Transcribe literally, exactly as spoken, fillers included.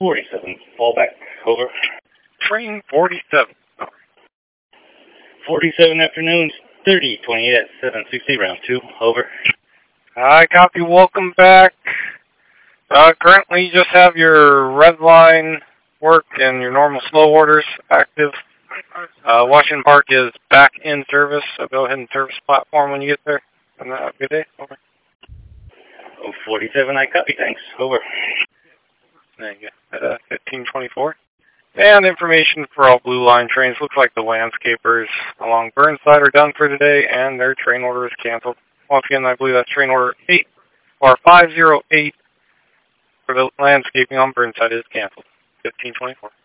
forty-seven, fallback, over. Train forty-seven. forty-seven afternoons, thirty, twenty-eight at seven sixty, round two, over. I copy, welcome back. Uh, currently you just have your red line work and your normal slow orders active. Uh, Washington Park is back in service, so go ahead and service platform when you get there. And have a good day, over. Oh, forty-seven, I copy, thanks, over. There you go, uh, fifteen twenty-four. And information for all Blue Line trains. Looks like the landscapers along Burnside are done for today, and their train order is canceled. Once again, I believe that's train order eight, or five zero eight for the landscaping on Burnside is canceled. fifteen twenty-four.